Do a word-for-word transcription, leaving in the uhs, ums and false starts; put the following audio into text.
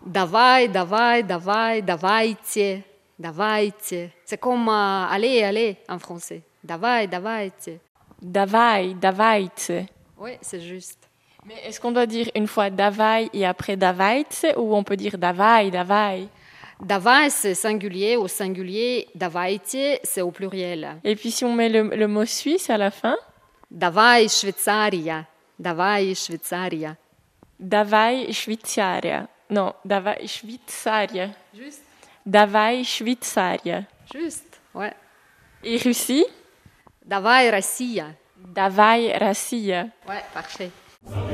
Давай, давай, давай, давайте, давайте. C'est comme euh, allez, allez en français. Давай, давайте. Davai, davajce. Oui, c'est juste. Mais est-ce qu'on doit dire une fois davai et après davajce ou on peut dire davai, davai? Давай, c'est singulier au singulier. Давайте, c'est au pluriel. Et puis si on met le, le mot suisse à la fin? Давай, Швейцария. Давай, Швейцария. Davai, Швейцария. Non, davai, Швейцария. Juste. Davai, Швейцария. Juste, ouais. Et Russie? Давай, Россия. Davai, Россия. Ouais, parfait.